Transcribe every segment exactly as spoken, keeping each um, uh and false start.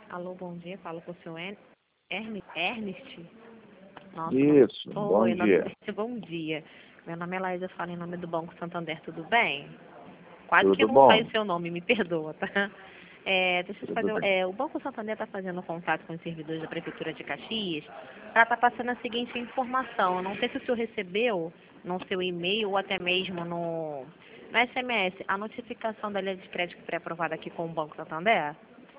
Alô, bom dia. Falo com o seu En- Erne- Ernest. Nossa, Isso, bom oi, nome dia. desse bom dia. Meu nome é Laísa, falo em nome do Banco Santander, tudo bem? Quase que Tudo não sai bom? o seu nome, me perdoa, tá? É, deixa eu te Tudo fazer. bem. É, o Banco Santander está fazendo contato com os servidores da Prefeitura de Caxias para estar passando a seguinte informação. Eu não sei se o senhor recebeu no seu e-mail ou até mesmo no, no S M S a notificação da linha de crédito pré-aprovada aqui com o Banco Santander.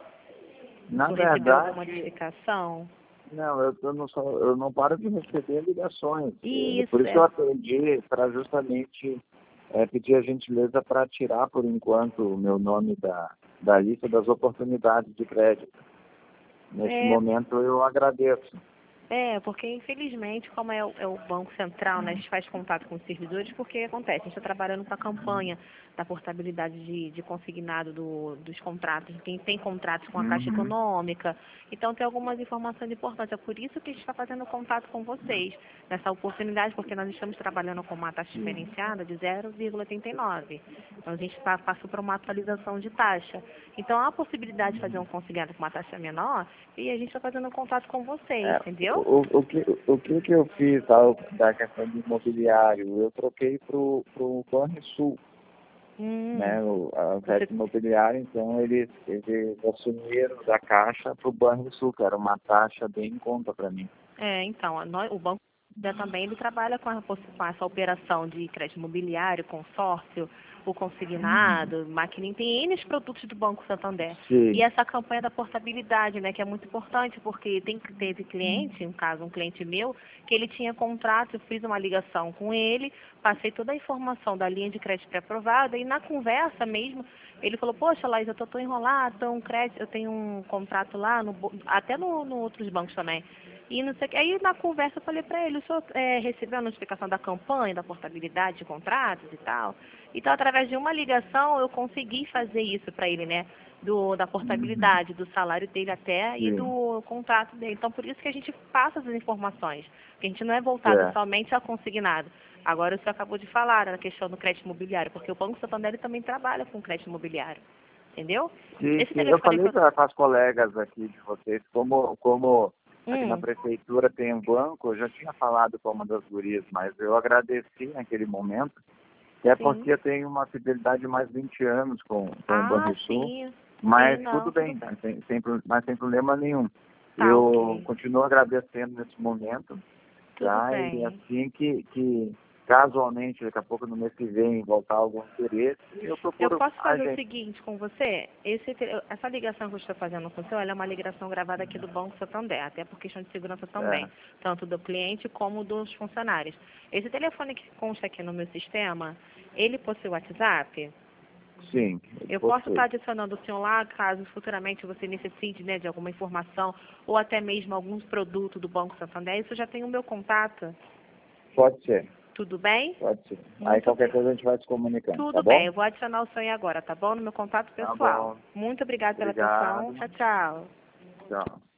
O Na senhor recebeu alguma verdade, notificação? não, eu, eu não, só, eu não paro de receber ligações. É, Isso, por isso é. eu atendi para justamente é, pedir a gentileza para tirar, por enquanto, o meu nome da, da lista das oportunidades de crédito. Neste É, momento eu agradeço. é, porque infelizmente, como é o, é o Banco Central, né, a gente faz contato com os servidores, porque acontece, a gente está trabalhando com a campanha da portabilidade de, de consignado do, dos contratos, quem tem contratos com a Caixa Uhum. Econômica, então tem algumas informações importantes, é por isso que a gente está fazendo contato com vocês, nessa oportunidade, porque nós estamos trabalhando com uma taxa diferenciada de zero vírgula oitenta e nove, então a gente tá, passou por uma atualização de taxa, então há a possibilidade de fazer um consignado com uma taxa menor, e a gente está fazendo contato com vocês, É, entendeu? o, o, que, o que que eu fiz tá, da questão do imobiliário? Eu troquei para o Banrisul, Hum, né? O, a você, crédito imobiliário, então eles, eles assumiram da Caixa para o Banrisul, que era uma taxa bem em conta para mim. é, então, a nós- o banco também ele trabalha com, a, possi- com essa operação de crédito imobiliário, consórcio, o Uhum. consignado, maquininha, tem N produtos do Banco Santander. E Sim. essa campanha da portabilidade, né, que é muito importante, porque tem, teve cliente, um caso, um cliente meu, que ele tinha contrato, eu fiz uma ligação com ele, passei toda a informação da linha de crédito pré-aprovada e na conversa mesmo, ele falou, poxa, Laís, eu tô, tô enrolado, tô um crédito, eu tenho um contrato lá, no, bo- até no, no outros bancos também. E não sei o que. Aí na conversa eu falei para ele, o senhor é, recebeu a notificação da campanha, da portabilidade de contratos e tal. Então, através de uma ligação, eu consegui fazer isso para ele, né? Do, da Uhum. portabilidade, do salário dele até e Sim. do contrato dele. Então, por isso que a gente passa essas informações. Que a gente não é voltado Certo. somente a consignado. Agora, o senhor acabou de falar na questão do crédito imobiliário, porque o Banco Santander ele também trabalha com crédito imobiliário. Entendeu? Sim, Esse sim. Eu telefone que falei eu... para as colegas aqui de vocês, como, como aqui na Hum, prefeitura tem um banco, eu já tinha falado com uma das gurias, mas eu agradeci naquele momento. É sim. porque eu tenho uma fidelidade de mais de vinte anos com, com o Ah, Banrisul, sim. Sim, mas tudo não, tudo bem, bem. sem, sem, pro- mas sem problema nenhum. Tá, Eu ok. continuo agradecendo nesse momento, Tudo tá? E bem. assim que, que casualmente, daqui a pouco no mês que vem, voltar algum interesse, eu Eu procuro posso a fazer o gente. seguinte com você? Esse te- essa ligação que eu estou fazendo com o senhor, ela é uma ligação gravada aqui do Banco Santander, até por questão de segurança também, É, tanto do cliente como dos funcionários. Esse telefone que consta aqui no meu sistema, ele possui WhatsApp? sim, ele Eu posso estar possui. adicionando o senhor lá, caso futuramente você necessite, né, de alguma informação ou até mesmo alguns produtos do Banco Santander. Isso já tem o meu contato. Pode ser, Tudo bem? pode ser. Aí Muito qualquer bem. coisa a gente vai se comunicando, tá Tudo bem, bom? eu vou adicionar o senhor agora, tá bom? No meu contato Tá pessoal. bom. Muito obrigada pela atenção. Obrigado. Tchau, tchau. Tchau.